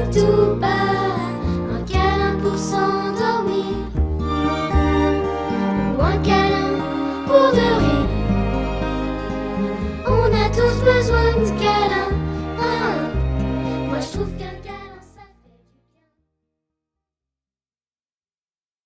tout bas, un câlin pour s'endormir, ou un câlin pour de rire. On a tous besoin